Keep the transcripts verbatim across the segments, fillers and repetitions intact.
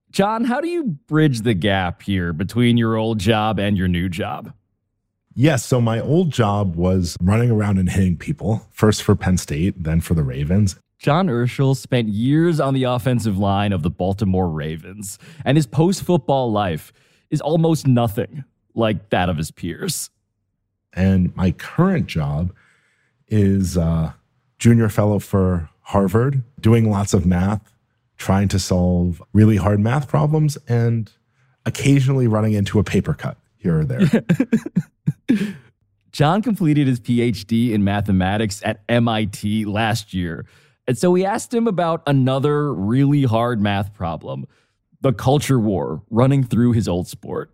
John, how do you bridge the gap here between your old job and your new job? Yes, so my old job was running around and hitting people, first for Penn State, then for the Ravens. John Urschel spent years on the offensive line of the Baltimore Ravens, and his post-football life is almost nothing like that of his peers. And my current job is uh, junior fellow for Harvard, doing lots of math, trying to solve really hard math problems, and occasionally running into a paper cut here or there. John completed his P H D in mathematics at M I T last year. And so we asked him about another really hard math problem, the culture war running through his old sport.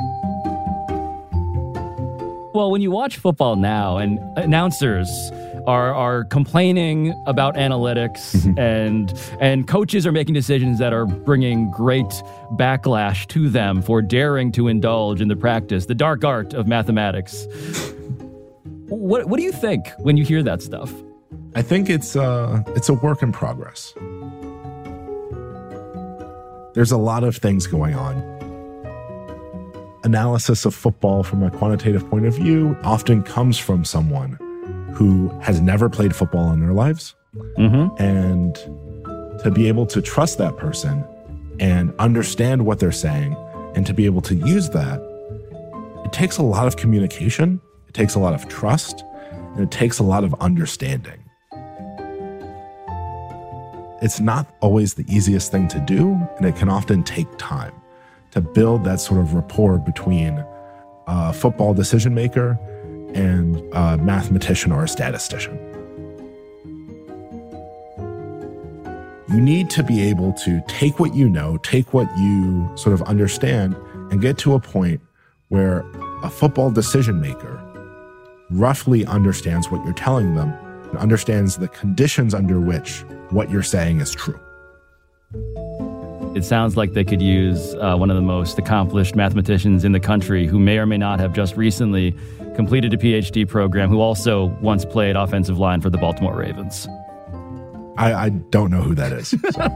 Well, when you watch football now and announcers are are complaining about analytics and and coaches are making decisions that are bringing great backlash to them for daring to indulge in the practice, the dark art of mathematics. What what do you think when you hear that stuff? I think it's uh, it's a work in progress. There's a lot of things going on. Analysis of football from a quantitative point of view often comes from someone who has never played football in their lives. Mm-hmm. And to be able to trust that person and understand what they're saying and to be able to use that, it takes a lot of communication, it takes a lot of trust, and it takes a lot of understanding. It's not always the easiest thing to do, and it can often take time to build that sort of rapport between a football decision maker and a mathematician or a statistician. You need to be able to take what you know, take what you sort of understand, and get to a point where a football decision maker roughly understands what you're telling them and understands the conditions under which what you're saying is true. It sounds like they could use uh, one of the most accomplished mathematicians in the country who may or may not have just recently completed a P H D program, who also once played offensive line for the Baltimore Ravens. I, I don't know who that is.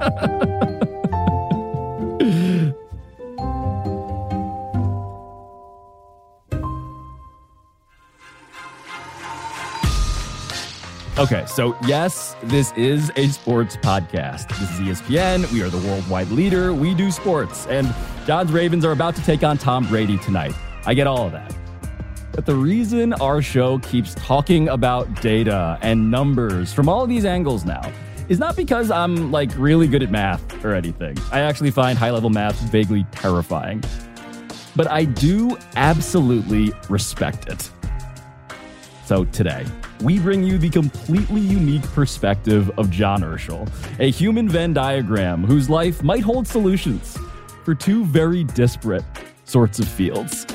Okay, so yes, this is a sports podcast. This is E S P N. We are the worldwide leader. We do sports. And John's Ravens are about to take on Tom Brady tonight. I get all of that. But the reason our show keeps talking about data and numbers from all of these angles now is not because I'm like really good at math or anything. I actually find high-level math vaguely terrifying. But I do absolutely respect it. So today, we bring you the completely unique perspective of John Urschel, a human Venn diagram whose life might hold solutions for two very disparate sorts of fields.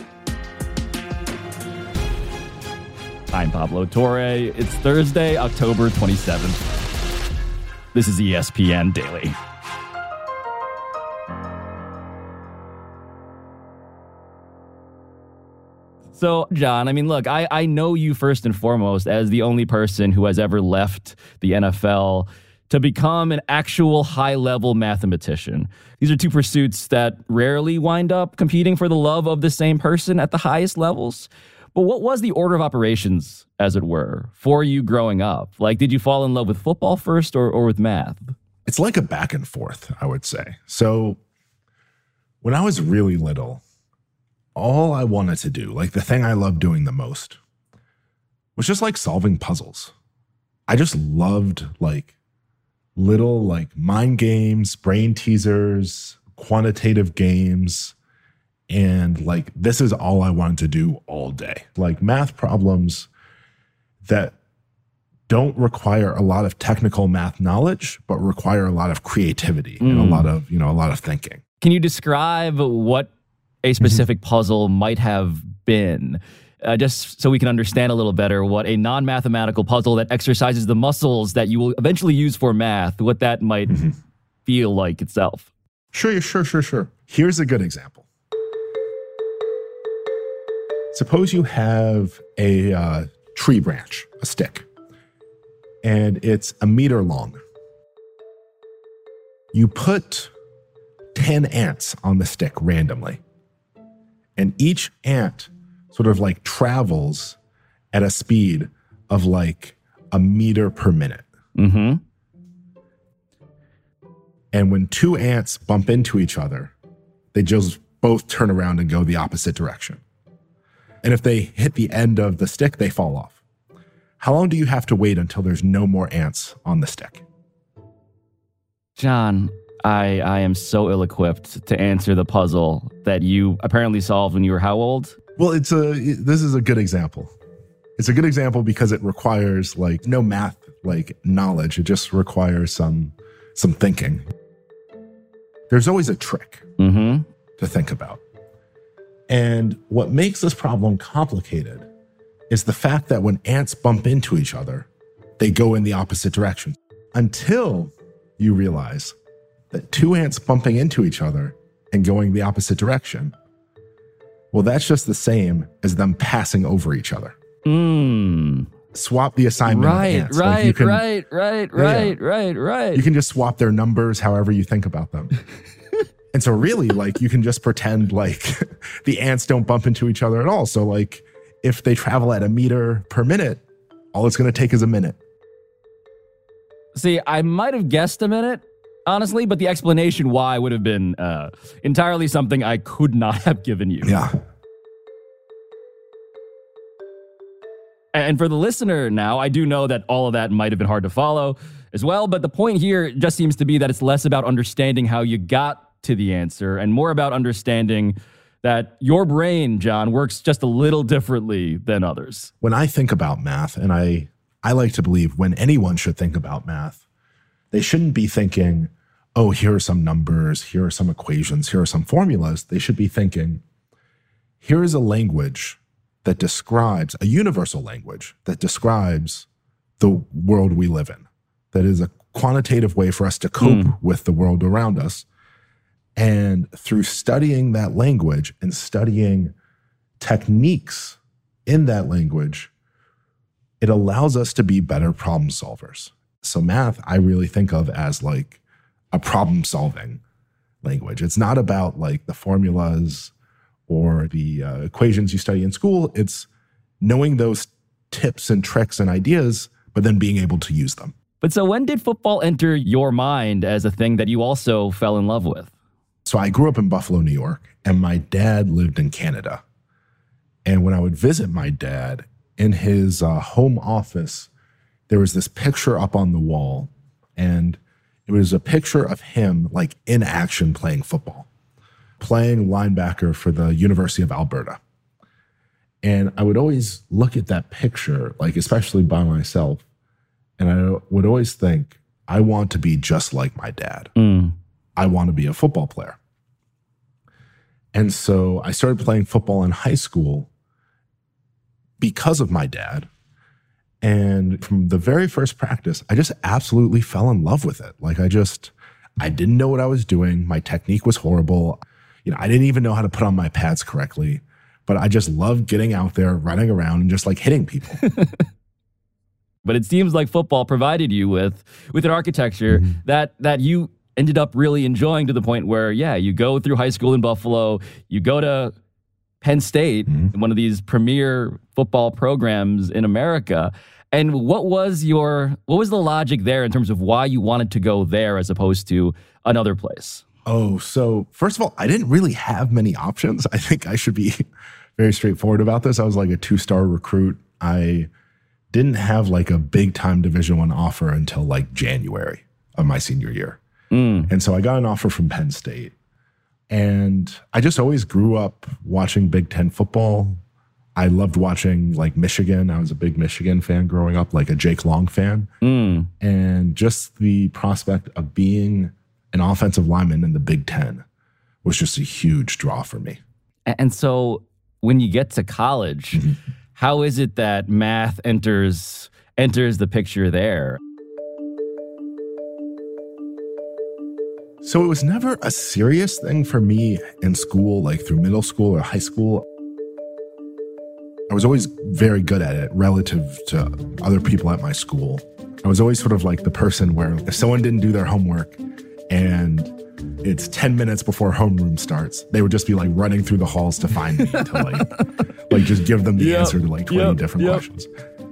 I'm Pablo Torre. It's Thursday, October twenty-seventh. This is E S P N Daily. So, John, I mean, look, I, I know you first and foremost as the only person who has ever left the N F L to become an actual high-level mathematician. These are two pursuits that rarely wind up competing for the love of the same person at the highest levels. But what was the order of operations, as it were, for you growing up? Like, did you fall in love with football first or, or with math? It's like a back and forth, I would say. So when I was really little, all I wanted to do, like the thing I loved doing the most, was just like solving puzzles. I just loved like little like mind games, brain teasers, quantitative games. And like, this is all I wanted to do all day. Like math problems that don't require a lot of technical math knowledge, but require a lot of creativity mm. and a lot of, you know, a lot of thinking. Can you describe what a specific mm-hmm. puzzle might have been, uh, just so we can understand a little better what a non-mathematical puzzle that exercises the muscles that you will eventually use for math, what that might mm-hmm. feel like itself? Sure, sure, sure, sure. Here's a good example. Suppose you have a uh, tree branch, a stick, and it's a meter long. You put ten ants on the stick randomly. And each ant sort of like travels at a speed of like a meter per minute. Mm-hmm. And when two ants bump into each other, they just both turn around and go the opposite direction. And if they hit the end of the stick, they fall off. How long do you have to wait until there's no more ants on the stick? John, I, I am so ill-equipped to answer the puzzle that you apparently solved when you were how old? Well, it's a this is a good example. It's a good example because it requires like no math like knowledge. It just requires some some thinking. There's always a trick mm-hmm. to think about. And what makes this problem complicated is the fact that when ants bump into each other, they go in the opposite direction. Until you realize that two ants bumping into each other and going the opposite direction, well, that's just the same as them passing over each other. Mm. Swap the assignment right, of ants. Right, like you can, right, right, yeah, right, right, right. You can just swap their numbers however you think about them. And so really, like, you can just pretend like the ants don't bump into each other at all. So, like, if they travel at a meter per minute, all it's going to take is a minute. See, I might have guessed a minute, honestly, but the explanation why would have been uh, entirely something I could not have given you. Yeah. And for the listener now, I do know that all of that might have been hard to follow as well, but the point here just seems to be that it's less about understanding how you got to the answer and more about understanding that your brain, John, works just a little differently than others. When I think about math, and I, I like to believe when anyone should think about math, they shouldn't be thinking, oh, here are some numbers, here are some equations, here are some formulas. They should be thinking, here is a language that describes, a universal language that describes the world we live in. That is a quantitative way for us to cope mm. with the world around us. And through studying that language and studying techniques in that language, it allows us to be better problem solvers. So math, I really think of as like a problem solving language. It's not about like the formulas or the uh, equations you study in school. It's knowing those tips and tricks and ideas, but then being able to use them. But so when did football enter your mind as a thing that you also fell in love with? So I grew up in Buffalo, New York, and my dad lived in Canada. And when I would visit my dad in his uh, home office, there was this picture up on the wall, and it was a picture of him like in action playing football, playing linebacker for the University of Alberta. And I would always look at that picture, like especially by myself, and I would always think, I want to be just like my dad. Mm. I want to be a football player. And so I started playing football in high school because of my dad. And from the very first practice, I just absolutely fell in love with it. Like I just, I didn't know what I was doing. My technique was horrible. You know, I didn't even know how to put on my pads correctly, but I just loved getting out there, running around and just like hitting people. But it seems like football provided you with, with an architecture mm-hmm. that, that you ended up really enjoying to the point where, yeah, you go through high school in Buffalo, you go to Penn State, mm-hmm. one of these premier football programs in America. And what was your, what was the logic there in terms of why you wanted to go there as opposed to another place? Oh, so first of all, I didn't really have many options. I think I should be very straightforward about this. I was like a two-star recruit. I didn't have like a big time Division One offer until like January of my senior year. Mm. And so I got an offer from Penn State. And I just always grew up watching Big Ten football. I loved watching like Michigan. I was a big Michigan fan growing up, like a Jake Long fan. Mm. And just the prospect of being an offensive lineman in the Big Ten was just a huge draw for me. And so when you get to college, mm-hmm. how is it that math enters enters the picture there? So it was never a serious thing for me in school, like through middle school or high school. I was always very good at it relative to other people at my school. I was always sort of like the person where if someone didn't do their homework and it's ten minutes before homeroom starts. They would just be like running through the halls to find me to like, like just give them the yep, answer to like twenty yep, different yep. questions.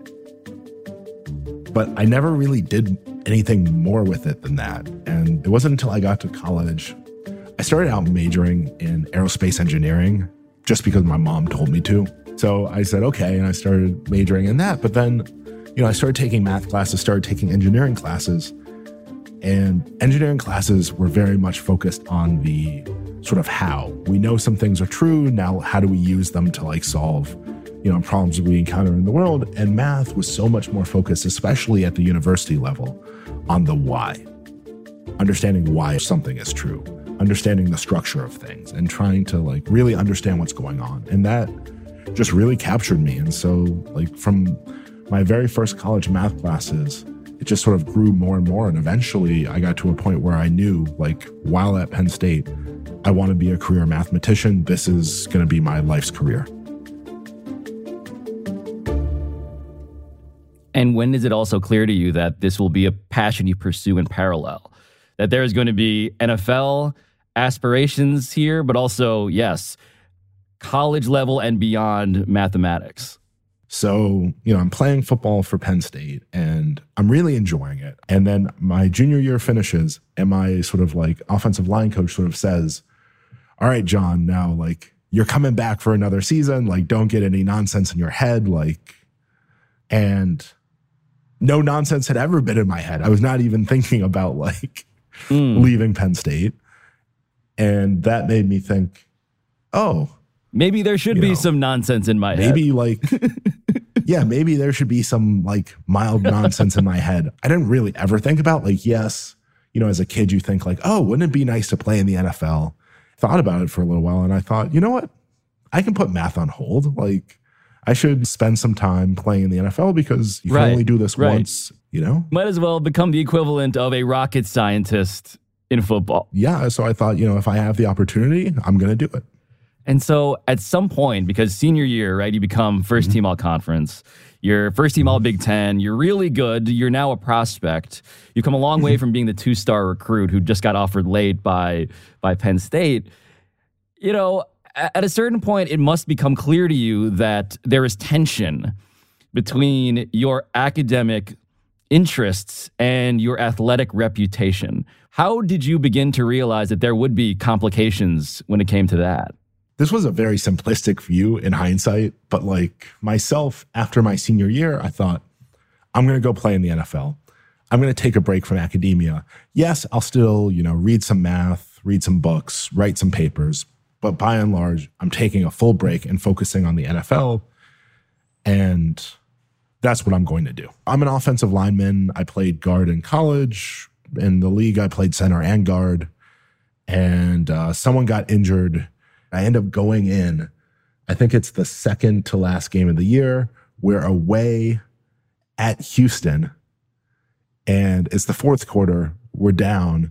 But I never really did anything more with it than that. And it wasn't until I got to college, I started out majoring in aerospace engineering just because my mom told me to. So I said, okay, and I started majoring in that. But then, you know, I started taking math classes, started taking engineering classes. And engineering classes were very much focused on the sort of how. We know some things are true. Now, how do we use them to like solve, you know, problems we encounter in the world? And math was so much more focused, especially at the university level, on the why. Understanding why something is true, understanding the structure of things, and trying to like really understand what's going on. And that just really captured me. And so like from my very first college math classes, it just sort of grew more and more. And eventually I got to a point where I knew, like, while at Penn State, I want to be a career mathematician. This is going to be my life's career. And when is it also clear to you that this will be a passion you pursue in parallel? That there is going to be N F L aspirations here, but also, yes, college level and beyond mathematics? So, you know, I'm playing football for Penn State and I'm really enjoying it. And then my junior year finishes and my sort of like offensive line coach sort of says, all right, John, now like you're coming back for another season. Like, don't get any nonsense in your head. Like, and no nonsense had ever been in my head. I was not even thinking about like mm. leaving Penn State. And that made me think, oh, maybe there should be know, some nonsense in my head. Maybe like, yeah, maybe there should be some like mild nonsense in my head. I didn't really ever think about like, yes, you know, as a kid, you think like, oh, wouldn't it be nice to play in the N F L? Thought about it for a little while. And I thought, you know what? I can put math on hold. Like I should spend some time playing in the N F L because you can right, only do this right. once, you know? Might as well become the equivalent of a rocket scientist in football. Yeah. So I thought, you know, if I have the opportunity, I'm going to do it. And so at some point, because senior year, right, you become first team all conference, you're first team all Big Ten, you're really good, you're now a prospect. You come a long way from being the two-star recruit who just got offered late by, by Penn State. You know, at a certain point, it must become clear to you that there is tension between your academic interests and your athletic reputation. How did you begin to realize that there would be complications when it came to that? This was a very simplistic view in hindsight, but like myself, after my senior year, I thought, I'm going to go play in the N F L. I'm going to take a break from academia. Yes, I'll still, you know, read some math, read some books, write some papers, but by and large, I'm taking a full break and focusing on the N F L, and that's what I'm going to do. I'm an offensive lineman. I played guard in college. In the league, I played center and guard, and uh, someone got injured. I end up going in, I think it's the second to last game of the year. We're away at Houston, and it's the fourth quarter. We're down,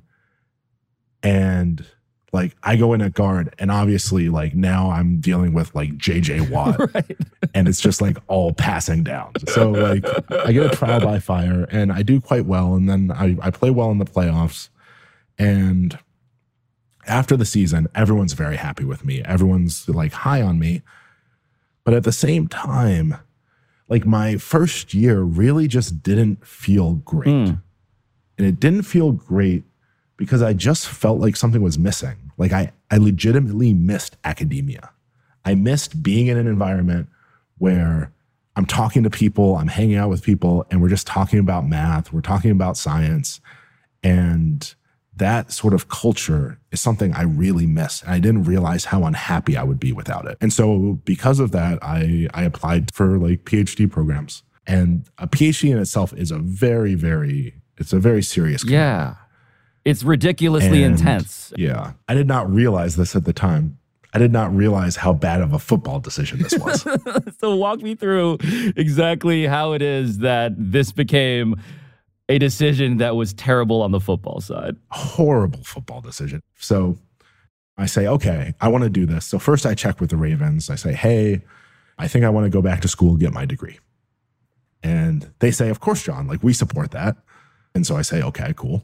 and like I go in at guard, and obviously like now I'm dealing with like J J Watt, right. and it's just like all passing down. So like I get a trial by fire, and I do quite well, and then I, I play well in the playoffs, and after the season, everyone's very happy with me. Everyone's like high on me. But at the same time, like my first year really just didn't feel great. Mm. And it didn't feel great because I just felt like something was missing. Like I, I legitimately missed academia. I missed being in an environment where I'm talking to people, I'm hanging out with people, and we're just talking about math, we're talking about science. And that sort of culture is something I really miss. And I didn't realize how unhappy I would be without it. And so because of that, I, I applied for like PhD programs. And a PhD in itself is a very, very, it's a very serious commitment. Yeah. It's ridiculously and, intense. Yeah. I did not realize this at the time. I did not realize how bad of a football decision this was. So walk me through exactly how it is that this became a decision that was terrible on the football side. Horrible football decision. So I say, okay, I want to do this. So first I check with the Ravens. I say, hey, I think I want to go back to school, get my degree. And they say, of course, John, like we support that. And so I say, okay, cool.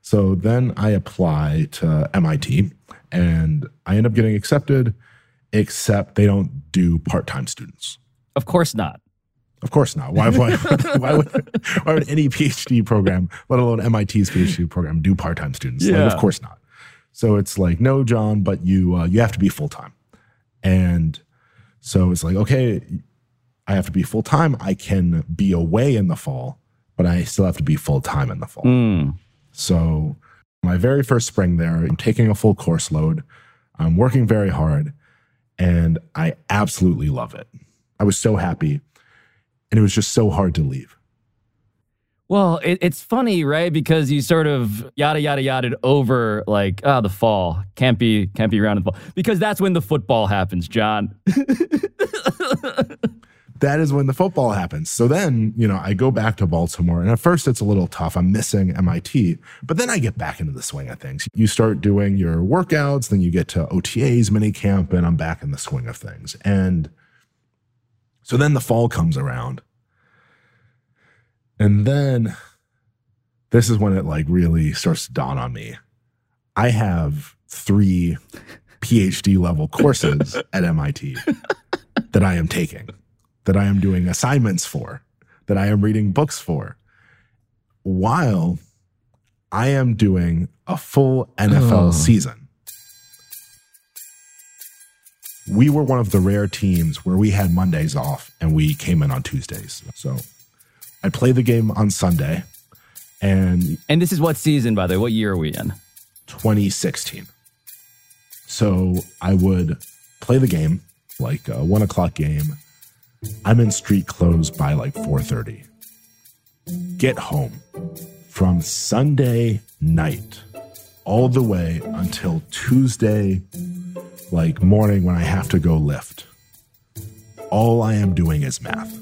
So then I apply to M I T and I end up getting accepted, except they don't do part-time students. Of course not. Of course not. Why, why, why, would, why would any PhD program, let alone M I T's PhD program, do part-time students? Yeah. Like, of course not. So it's like, no, John, but you uh, you have to be full-time. And so it's like, okay, I have to be full-time. I can be away in the fall, but I still have to be full-time in the fall. Mm. So my very first spring there, I'm taking a full course load. I'm working very hard, and I absolutely love it. I was so happy, and it was just so hard to leave. Well, it, it's funny, right? Because you sort of yada, yada, yada over like, oh, the fall. Can't be, can't be around in the fall. Because that's when the football happens, John. That is when the football happens. So then, you know, I go back to Baltimore, and at first it's a little tough. I'm missing M I T, but then I get back into the swing of things. You start doing your workouts, then you get to O T As, mini camp, and I'm back in the swing of things. And so then the fall comes around. And then this is when it like really starts to dawn on me. I have three PhD level courses at M I T that I am taking, that I am doing assignments for, that I am reading books for, while I am doing a full N F L oh. season. We were one of the rare teams where we had Mondays off and we came in on Tuesdays. So I play the game on Sunday. And and this is what season, by the way? What year are we in? twenty sixteen. So I would play the game, like a one o'clock game. I'm in street clothes by like four thirty. Get home from Sunday night all the way until Tuesday, like morning when I have to go lift. All I am doing is math.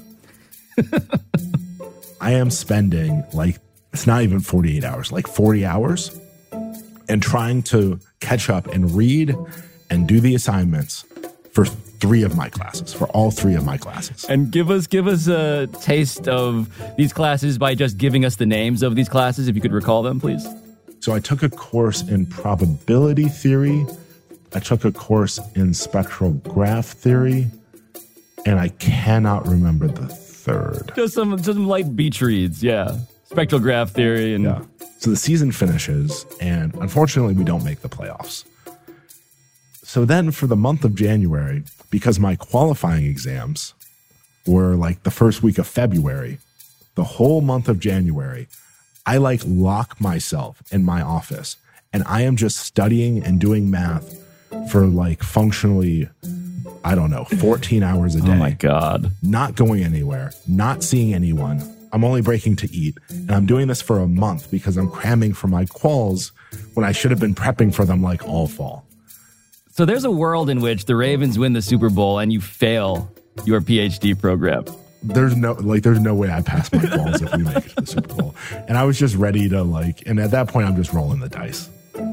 I am spending like, it's not even forty-eight hours, like forty hours, and trying to catch up and read and do the assignments for three of my classes, for all three of my classes. And give us give us a taste of these classes by just giving us the names of these classes, if you could recall them, please. So I took a course in probability theory. I took a course in spectral graph theory, and I cannot remember the third. Just some, just some light beach reads, yeah. Spectral graph theory. And yeah. So the season finishes, and unfortunately, we don't make the playoffs. So then for the month of January, because my qualifying exams were like the first week of February, the whole month of January, I like lock myself in my office, and I am just studying and doing math for like functionally, I don't know, fourteen hours a day. Oh my God. Not going anywhere, not seeing anyone. I'm only breaking to eat. And I'm doing this for a month because I'm cramming for my quals when I should have been prepping for them like all fall. So there's a world in which the Ravens win the Super Bowl and you fail your PhD program. There's no, like, there's no way I pass my quals if we make it to the Super Bowl. And I was just ready to like, and at that point, I'm just rolling the dice.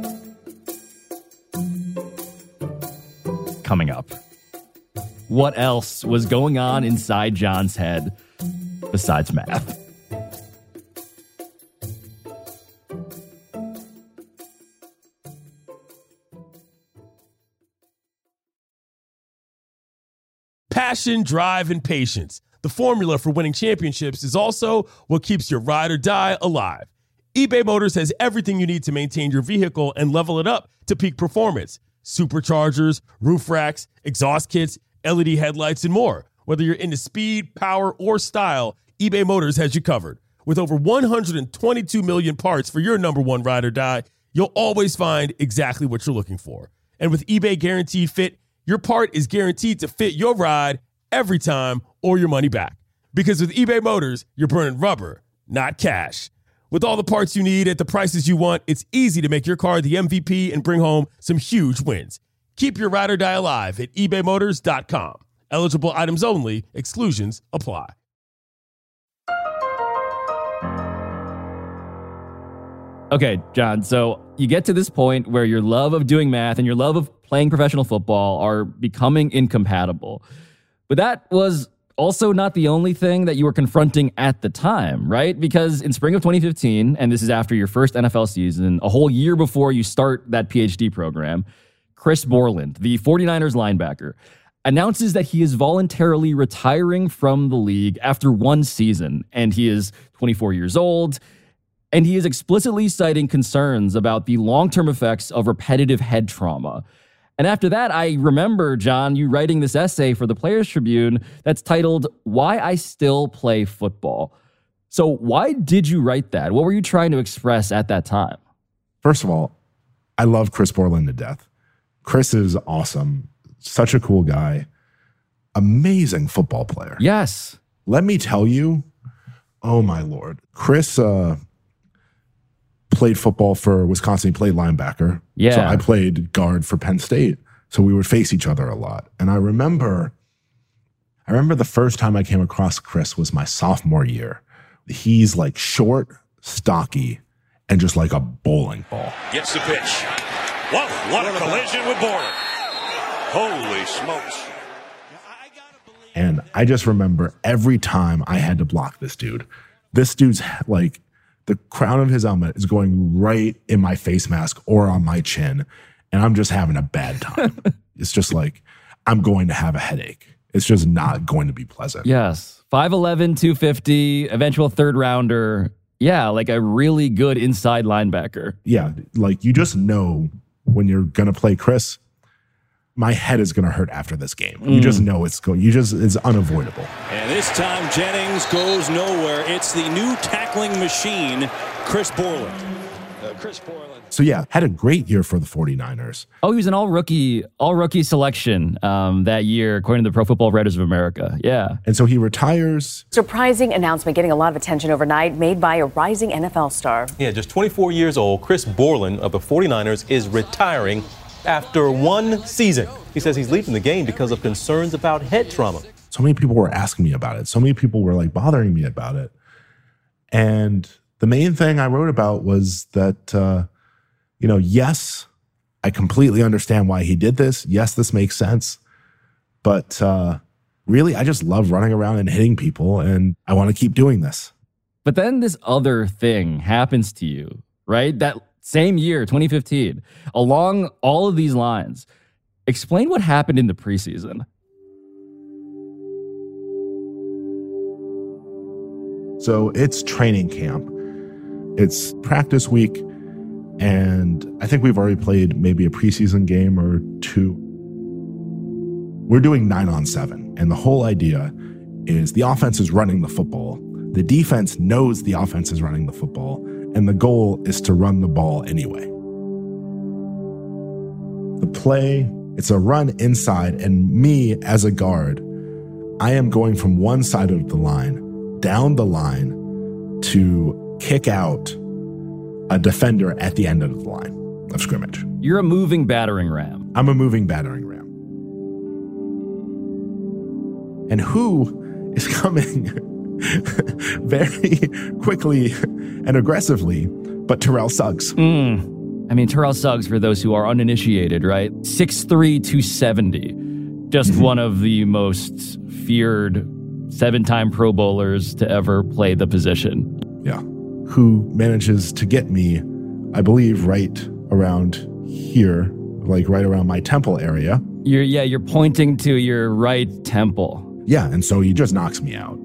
Coming up, what else was going on inside John's head besides math? Passion, drive, and patience. The formula for winning championships is also what keeps your ride or die alive. eBay Motors has everything you need to maintain your vehicle and level it up to peak performance. Superchargers, roof racks, exhaust kits, L E D headlights, and more. Whether you're into speed, power, or style, eBay Motors has you covered. With over one hundred twenty-two million parts for your number one ride or die, you'll always find exactly what you're looking for. And with eBay Guaranteed Fit, your part is guaranteed to fit your ride every time or your money back. Because with eBay Motors, you're burning rubber, not cash. With all the parts you need at the prices you want, it's easy to make your car the M V P and bring home some huge wins. Keep your ride or die alive at ebay motors dot com. Eligible items only. Exclusions apply. Okay, John, so you get to this point where your love of doing math and your love of playing professional football are becoming incompatible. But that was also not the only thing that you were confronting at the time, right? Because in spring of twenty fifteen, and this is after your first N F L season, a whole year before you start that P H D program, Chris Borland, the 49ers linebacker, announces that he is voluntarily retiring from the league after one season, and he is twenty-four years old, and he is explicitly citing concerns about the long-term effects of repetitive head trauma. And after that, I remember, John, you writing this essay for the Players Tribune that's titled, Why I Still Play Football. So why did you write that? What were you trying to express at that time? First of all, I love Chris Borland to death. Chris is awesome. Such a cool guy. Amazing football player. Yes. Let me tell you, oh my Lord. Chris uh, played football for Wisconsin. He played linebacker. Yeah. So I played guard for Penn State. So we would face each other a lot. And I remember, I remember the first time I came across Chris was my sophomore year. He's like short, stocky, and just like a bowling ball. Gets the pitch. Whoa, what a collision with Borland. Holy smokes. And I just remember every time I had to block this dude, this dude's like, the crown of his helmet is going right in my face mask or on my chin, and I'm just having a bad time. It's just like, I'm going to have a headache. It's just not going to be pleasant. Yes. five eleven, two fifty, eventual third rounder. Yeah, like a really good inside linebacker. Yeah, like you just know when you're going to play Chris, my head is going to hurt after this game. Mm. You just know it's going, you just, it's unavoidable. And this time Jennings goes nowhere. It's the new tackling machine, Chris Borland. Uh, Chris Borland. So yeah, had a great year for the 49ers. Oh, he was an all-rookie, all-rookie selection um, that year, according to the Pro Football Writers of America. Yeah. And so he retires. Surprising announcement getting a lot of attention overnight, made by a rising N F L star. Yeah, just twenty-four years old, Chris Borland of the 49ers is retiring after one season. He says he's leaving the game because of concerns about head trauma. So many people were asking me about it. So many people were like bothering me about it. And the main thing I wrote about was that, uh, you know, yes, I completely understand why he did this. Yes, this makes sense. But uh, really, I just love running around and hitting people, and I want to keep doing this. But then this other thing happens to you, right? That same year, twenty fifteen, along all of these lines. Explain what happened in the preseason. So it's training camp. It's practice week. And I think we've already played maybe a preseason game or two. We're doing nine on seven. And the whole idea is the offense is running the football. The defense knows the offense is running the football. And the goal is to run the ball anyway. The play, it's a run inside. And me as a guard, I am going from one side of the line, down the line, to kick out a defender at the end of the line of scrimmage. You're a moving battering ram. I'm a moving battering ram. And who is coming very quickly and aggressively but Terrell Suggs? Mm. I mean, Terrell Suggs, for those who are uninitiated, right? six three, two seventy. Just mm-hmm. one of the most feared seven-time Pro Bowlers to ever play the position. Yeah. Who manages to get me, I believe, right around here, like right around my temple area. You're, yeah, you're pointing to your right temple. Yeah, and so he just knocks me out.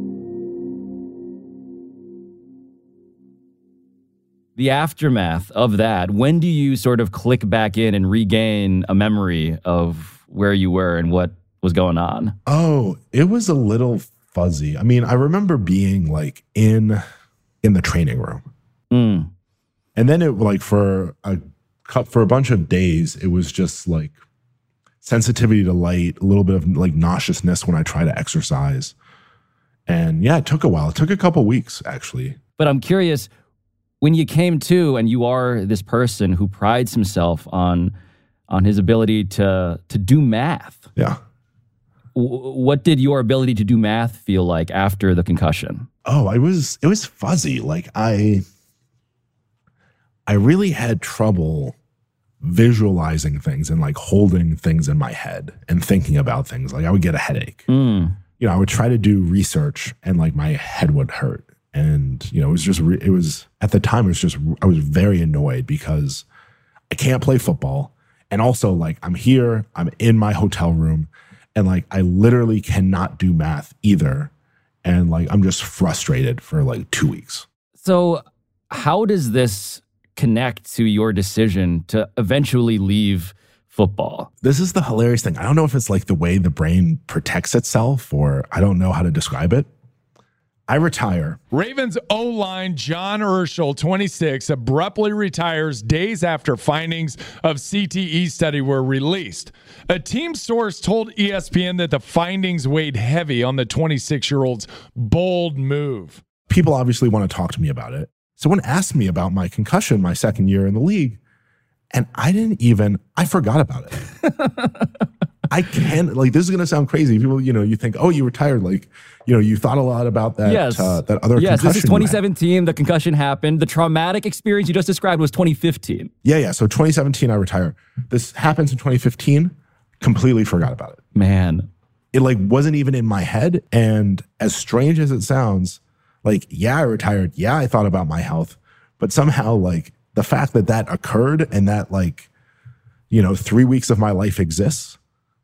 The aftermath of that, when do you sort of click back in and regain a memory of where you were and what was going on? Oh, it was a little fuzzy. I mean, I remember being like in... in the training room. Mm. And then it like for a for a bunch of days, it was just like sensitivity to light, a little bit of like nauseousness when I try to exercise. And yeah, it took a while. It took a couple weeks actually. But I'm curious, when you came to, and you are this person who prides himself on on his ability to to do math. Yeah. W- what did your ability to do math feel like after the concussion? Oh, I was, it was fuzzy. Like I, I really had trouble visualizing things and like holding things in my head and thinking about things. Like I would get a headache. Mm. you know, I would try to do research and like my head would hurt. And, you know, it was just, re- it was, at the time, it was just, I was very annoyed because I can't play football. And also, like, I'm here, I'm in my hotel room, and like, I literally cannot do math either. And like, I'm just frustrated for like two weeks. So, how does this connect to your decision to eventually leave football? This is the hilarious thing. I don't know if it's like the way the brain protects itself, or I don't know how to describe it. I retire. Ravens O-line John Urschel, twenty-six, abruptly retires days after findings of C T E study were released. A team source told E S P N that the findings weighed heavy on the twenty-six-year-old's bold move. People obviously want to talk to me about it. Someone asked me about my concussion my second year in the league, and I didn't even, I forgot about it. I can't, like, this is going to sound crazy. People, you know, you think, oh, you retired. Like, you know, you thought a lot about that, yes. uh, that other yes, concussion. Yes, this is twenty seventeen. The concussion happened. The traumatic experience you just described was twenty fifteen. Yeah, yeah. So twenty seventeen, I retire. This happens in twenty fifteen. Completely forgot about it. Man. It, like, wasn't even in my head. And as strange as it sounds, like, yeah, I retired. Yeah, I thought about my health. But somehow, like, the fact that that occurred and that, like, you know, three weeks of my life exists,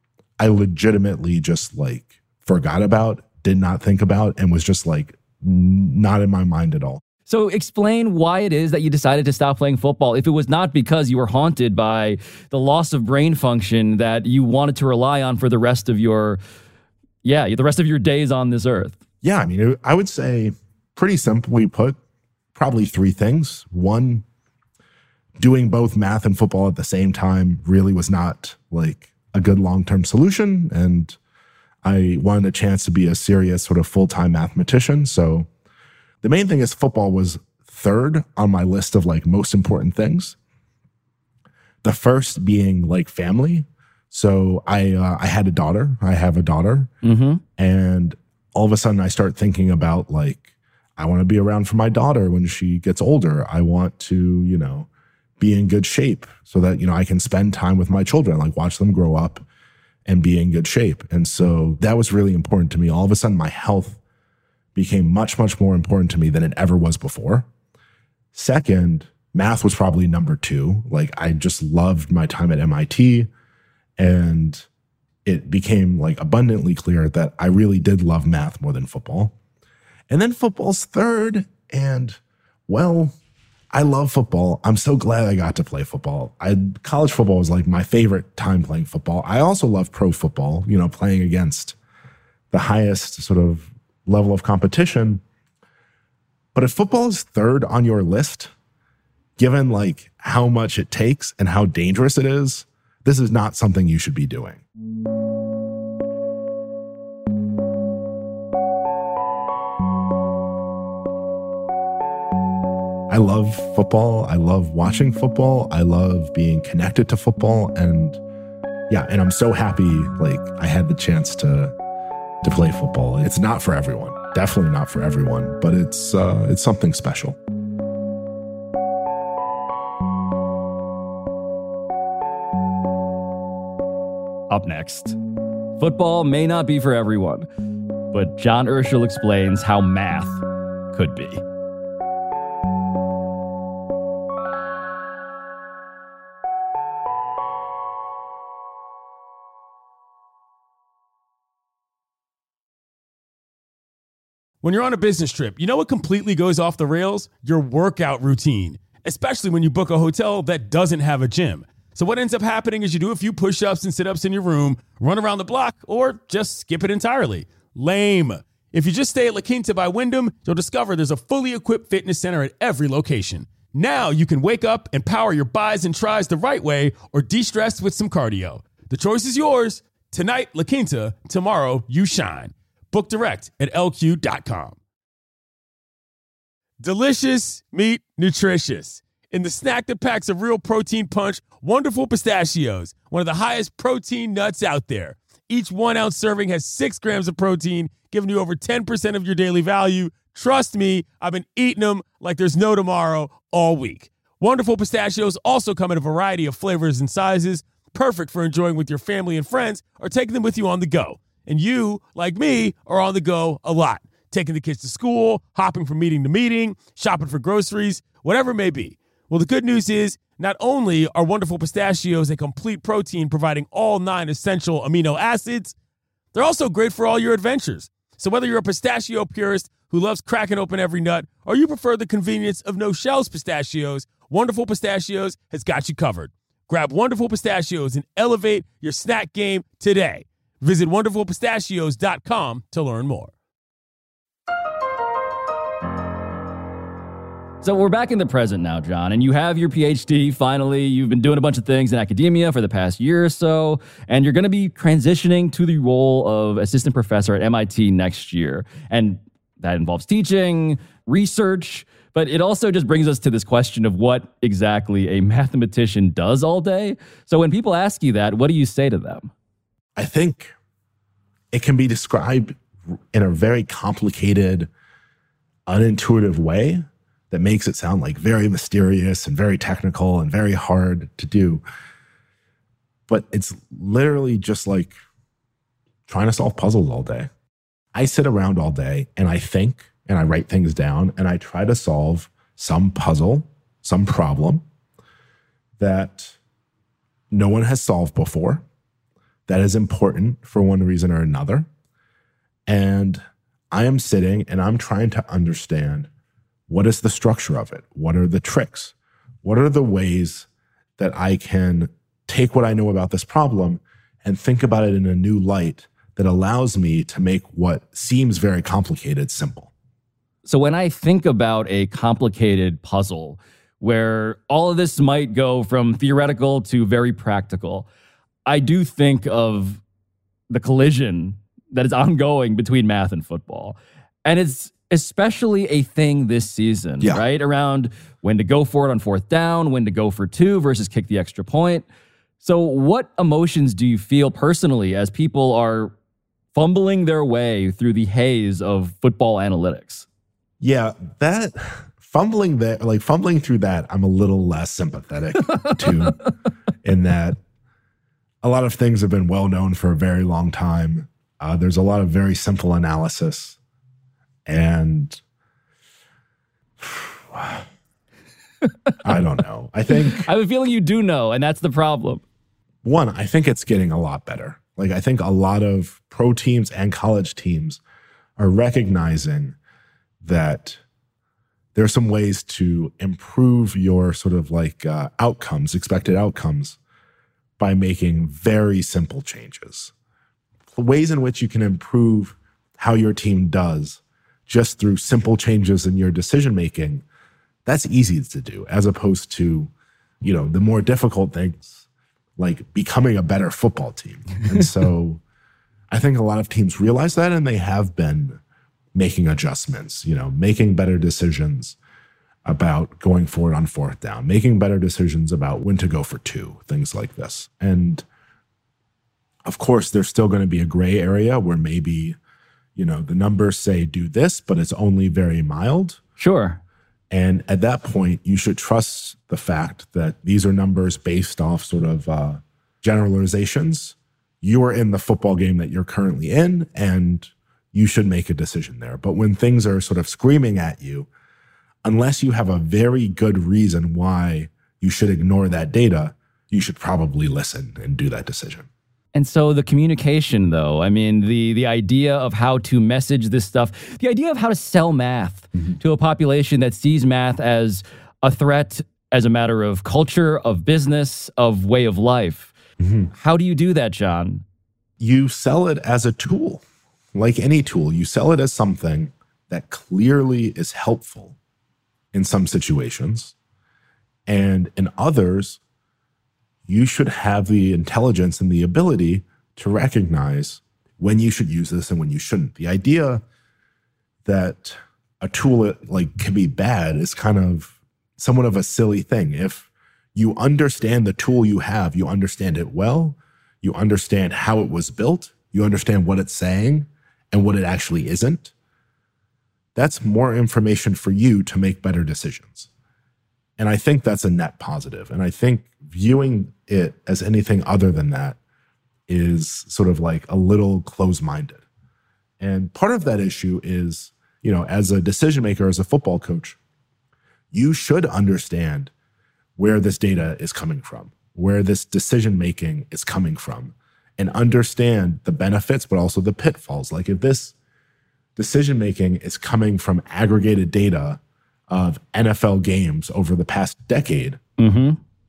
I legitimately just like forgot about, did not think about, and was just like not in my mind at all. So explain why it is that you decided to stop playing football. If it was not because you were haunted by the loss of brain function that you wanted to rely on for the rest of your, yeah, the rest of your days on this earth. Yeah, I mean, I would say pretty simply put, probably three things. One, doing both math and football at the same time really was not like a good long-term solution. And I wanted a chance to be a serious sort of full-time mathematician. So the main thing is football was third on my list of like most important things. The first being like family. So I uh, I had a daughter. I have a daughter. Mm-hmm. And all of a sudden I start thinking about like, I want to be around for my daughter when she gets older. I want to, you know, be in good shape so that, you know, I can spend time with my children, like watch them grow up and be in good shape. And so that was really important to me. All of a sudden, my health became much, much more important to me than it ever was before. Second, math was probably number two. Like, I just loved my time at M I T, and it became like abundantly clear that I really did love math more than football. And then football's third, and well, I love football. I'm so glad I got to play football. I college football was like my favorite time playing football. I also love pro football, you know, playing against the highest sort of level of competition. But if football is third on your list, given like how much it takes and how dangerous it is, this is not something you should be doing. I love football. I love watching football. I love being connected to football. And yeah, and I'm so happy like I had the chance to to play football. It's not for everyone. Definitely not for everyone, but it's uh, it's something special. Up next, football may not be for everyone, but John Urschel explains how math could be. When you're on a business trip, you know what completely goes off the rails? Your workout routine, especially when you book a hotel that doesn't have a gym. So what ends up happening is you do a few push-ups and sit-ups in your room, run around the block, or just skip it entirely. Lame. If you just stay at La Quinta by Wyndham, you'll discover there's a fully equipped fitness center at every location. Now you can wake up and power your buys and tries the right way or de-stress with some cardio. The choice is yours. Tonight, La Quinta. Tomorrow, you shine. Book direct at L Q dot com. Delicious meat, nutritious. In the snack that packs a real protein punch, Wonderful Pistachios, one of the highest protein nuts out there. Each one ounce serving has six grams of protein, giving you over ten percent of your daily value. Trust me, I've been eating them like there's no tomorrow all week. Wonderful Pistachios also come in a variety of flavors and sizes, perfect for enjoying with your family and friends or taking them with you on the go. And you, like me, are on the go a lot, taking the kids to school, hopping from meeting to meeting, shopping for groceries, whatever it may be. Well, the good news is not only are Wonderful Pistachios a complete protein providing all nine essential amino acids, they're also great for all your adventures. So whether you're a pistachio purist who loves cracking open every nut, or you prefer the convenience of no shells pistachios, Wonderful Pistachios has got you covered. Grab Wonderful Pistachios and elevate your snack game today. Visit wonderful pistachios dot com to learn more. So we're back in the present now, John, and you have your P H D finally. You've been doing a bunch of things in academia for the past year or so, and you're going to be transitioning to the role of assistant professor at M I T next year. And that involves teaching, research, but it also just brings us to this question of what exactly a mathematician does all day. So when people ask you that, what do you say to them? I think it can be described in a very complicated, unintuitive way that makes it sound like very mysterious and very technical and very hard to do. But it's literally just like trying to solve puzzles all day. I sit around all day and I think and I write things down and I try to solve some puzzle, some problem that no one has solved before, that is important for one reason or another. And I am sitting and I'm trying to understand, what is the structure of it? What are the tricks? What are the ways that I can take what I know about this problem and think about it in a new light that allows me to make what seems very complicated simple? So when I think about a complicated puzzle where all of this might go from theoretical to very practical, I do think of the collision that is ongoing between math and football. And it's especially a thing this season, yeah. right? Around when to go for it on fourth down, when to go for two versus kick the extra point. So what emotions do you feel personally as people are fumbling their way through the haze of football analytics? Yeah, that fumbling that, like fumbling through that, I'm a little less sympathetic to, in that a lot of things have been well known for a very long time. Uh, there's a lot of very simple analysis. And I don't know. I think I have a feeling you do know, and that's the problem. One, I think it's getting a lot better. Like, I think a lot of pro teams and college teams are recognizing that there are some ways to improve your sort of like uh, outcomes, expected outcomes, by making very simple changes. The ways in which you can improve how your team does just through simple changes in your decision-making, that's easy to do, as opposed to, you know, the more difficult things, like becoming a better football team. And so I think a lot of teams realize that, and they have been making adjustments, you know, making better decisions about going forward on fourth down, making better decisions about when to go for two, things like this. And of course, there's still going to be a gray area where maybe, you know, the numbers say do this, but it's only very mild. Sure. And at that point, you should trust the fact that these are numbers based off sort of uh, generalizations. You are in the football game that you're currently in, and you should make a decision there. But when things are sort of screaming at you, unless you have a very good reason why you should ignore that data, you should probably listen and do that decision. And so the communication, though, I mean, the the idea of how to message this stuff, the idea of how to sell math mm-hmm. to a population that sees math as a threat, as a matter of culture, of business, of way of life. Mm-hmm. How do you do that, John? You sell it as a tool, like any tool. You sell it as something that clearly is helpful in some situations, and in others, you should have the intelligence and the ability to recognize when you should use this and when you shouldn't. The idea that a tool like can be bad is kind of somewhat of a silly thing. If you understand the tool you have, you understand it well, you understand how it was built, you understand what it's saying and what it actually isn't, that's more information for you to make better decisions. And I think that's a net positive. And I think viewing it as anything other than that is sort of like a little closed-minded. And part of that issue is, you know, as a decision maker, as a football coach, you should understand where this data is coming from, where this decision making is coming from, and understand the benefits, but also the pitfalls. Like if this decision making is coming from aggregated data of N F L games over the past decade, mm-hmm.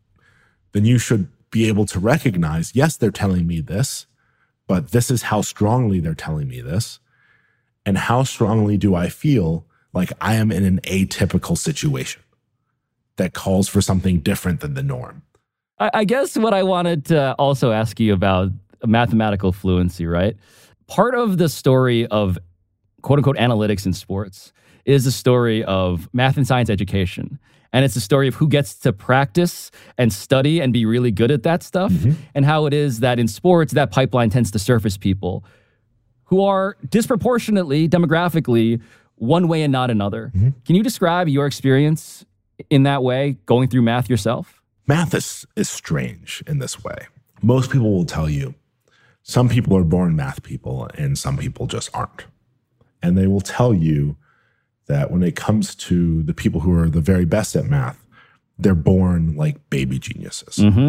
then you should be able to recognize, yes, they're telling me this, but this is how strongly they're telling me this. And how strongly do I feel like I am in an atypical situation that calls for something different than the norm? I, I guess what I wanted to also ask you about mathematical fluency, right? Part of the story of quote unquote analytics in sports is the story of math and science education. And it's a story of who gets to practice and study and be really good at that stuff, mm-hmm. and how it is that in sports, that pipeline tends to surface people who are disproportionately, demographically, one way and not another. Mm-hmm. Can you describe your experience in that way, going through math yourself? Math is, is strange in this way. Most people will tell you, some people are born math people and some people just aren't. And they will tell you that when it comes to the people who are the very best at math, they're born like baby geniuses. Mm-hmm.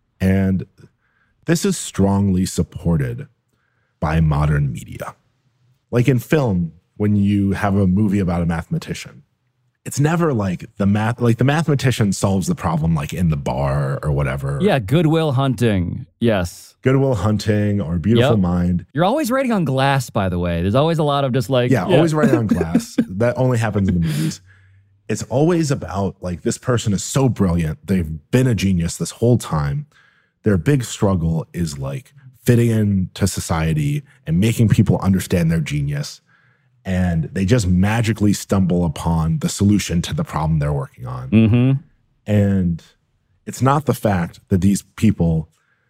And this is strongly supported by modern media. Like in film, when you have a movie about a mathematician, it's never like the math, like the mathematician solves the problem like in the bar or whatever. Yeah, Good Will Hunting. Yes. Good Will Hunting or Beautiful Yep. Mind. You're always writing on glass, by the way. There's always a lot of just like... Yeah, yeah. always writing on glass. That only happens in the movies. It's always about like, this person is so brilliant. They've been a genius this whole time. Their big struggle is like fitting into society and making people understand their genius. And they just magically stumble upon the solution to the problem they're working on. Mm-hmm. And it's not the fact that these people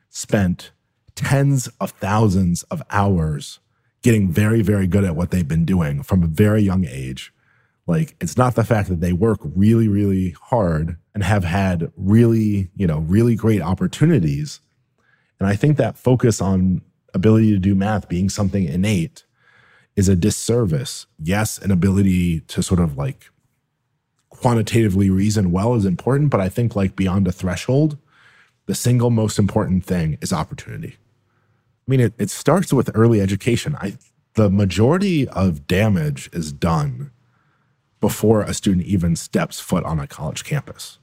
spent tens of thousands of hours getting very, very good at what they've been doing from a very young age. Like, it's not the fact that they work really, really hard and have had really, you know, really great opportunities. And I think that focus on ability to do math being something innate is a disservice. Yes, an ability to sort of like quantitatively reason well is important, but I think like beyond a threshold, the single most important thing is opportunity. I mean, it, it starts with early education. I, the majority of damage is done before a student even steps foot on a college campus.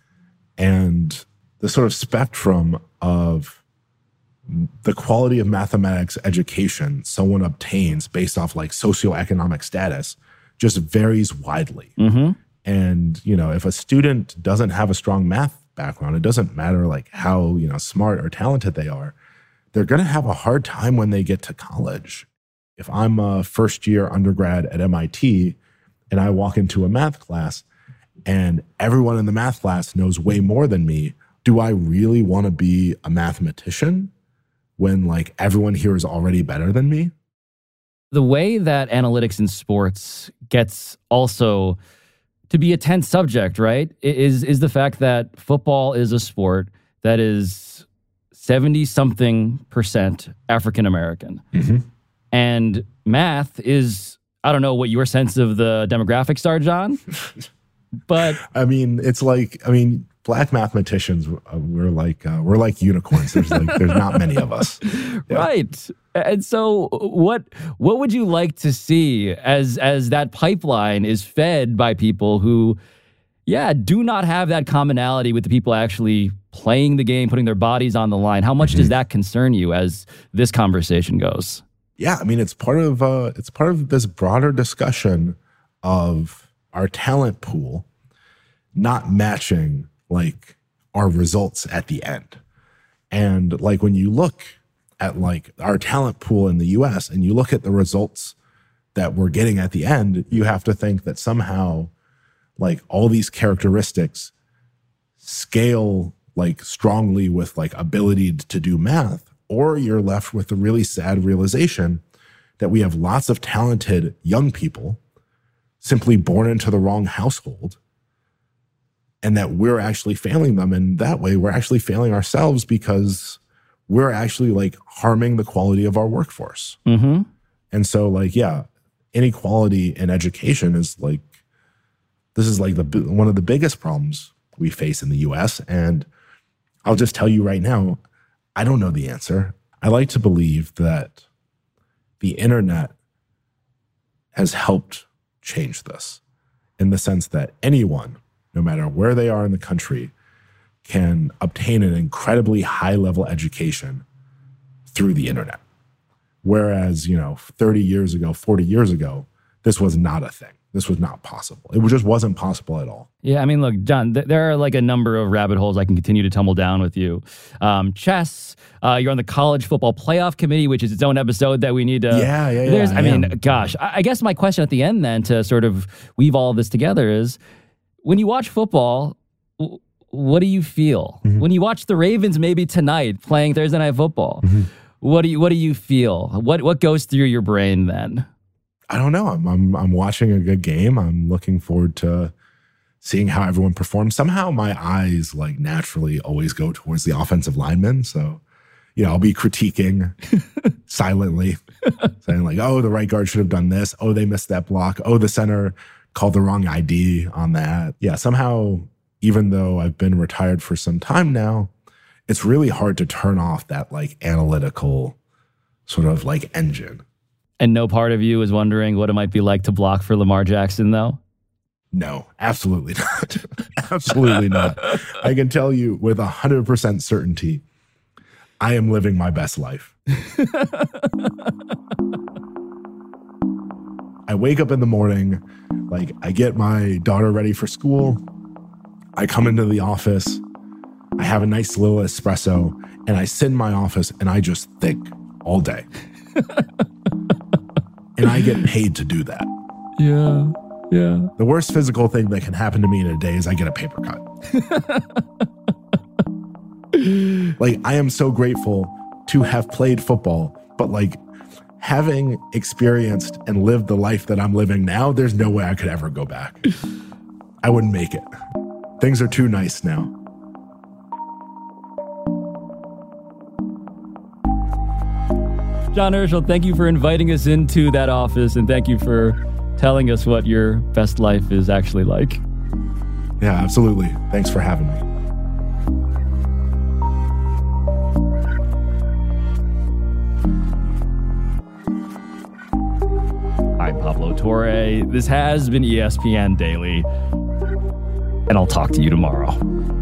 And the sort of spectrum of the quality of mathematics education someone obtains based off like socioeconomic status just varies widely. Mm-hmm. And, you know, if a student doesn't have a strong math background, it doesn't matter like how, you know, smart or talented they are, they're going to have a hard time when they get to college. If I'm a first year undergrad at M I T and I walk into a math class and everyone in the math class knows way more than me, do I really want to be a mathematician when like everyone here is already better than me? The way that analytics in sports gets also to be a tense subject, right, is is the fact that football is a sport that is seventy-something percent African-American. Mm-hmm. And math is, I don't know what your sense of the demographics are, John, but... I mean, it's like, I mean... Black mathematicians, uh, we're like uh, we're like unicorns. There's like there's not many of us, yeah. Right? And so, what what would you like to see as as that pipeline is fed by people who, yeah, do not have that commonality with the people actually playing the game, putting their bodies on the line? How much mm-hmm. does that concern you as this conversation goes? Yeah, I mean, it's part of uh, it's part of this broader discussion of our talent pool not matching like our results at the end. And like when you look at like our talent pool in the U S and you look at the results that we're getting at the end, you have to think that somehow like all these characteristics scale like strongly with like ability to do math, or you're left with the really sad realization that we have lots of talented young people simply born into the wrong household, and that we're actually failing them. And that way we're actually failing ourselves because we're actually like harming the quality of our workforce. Mm-hmm. And so like, yeah, inequality in education is like, this is like the one of the biggest problems we face in the U S. And I'll just tell you right now, I don't know the answer. I like to believe that the internet has helped change this in the sense that anyone, no matter where they are in the country, can obtain an incredibly high-level education through the internet. Whereas, you know, thirty years ago, forty years ago, this was not a thing. This was not possible. It just wasn't possible at all. Yeah, I mean, look, John, th- there are like a number of rabbit holes I can continue to tumble down with you. Um, chess, uh, you're on the college football playoff committee, which is its own episode that we need to... Yeah, yeah, yeah. There's, I, I mean, am. gosh, I, I guess my question at the end then to sort of weave all of this together is, when you watch football, w- what do you feel? Mm-hmm. When you watch the Ravens maybe tonight playing Thursday Night Football, mm-hmm. what do you what do you feel? What what goes through your brain then? I don't know. I'm, I'm I'm watching a good game. I'm looking forward to seeing how everyone performs. Somehow my eyes like naturally always go towards the offensive linemen. So, you know, I'll be critiquing silently, saying like, oh, the right guard should have done this. Oh, they missed that block. Oh, the center called the wrong I D on that. Yeah, somehow, even though I've been retired for some time now, it's really hard to turn off that like analytical sort of like engine. And no part of you is wondering what it might be like to block for Lamar Jackson, though? No, absolutely not. Absolutely not. I can tell you with one hundred percent certainty, I am living my best life. I wake up in the morning, like I get my daughter ready for school. I come into the office. I have a nice little espresso, and I sit in my office and I just think all day. And I get paid to do that. Yeah, yeah. The worst physical thing that can happen to me in a day is I get a paper cut. Like, I am so grateful to have played football, but like having experienced and lived the life that I'm living now, there's no way I could ever go back. I wouldn't make it. Things are too nice now. John Urschel, thank you for inviting us into that office, and thank you for telling us what your best life is actually like. Yeah, absolutely. Thanks for having me. I'm Pablo Torre. This has been E S P N Daily, and I'll talk to you tomorrow.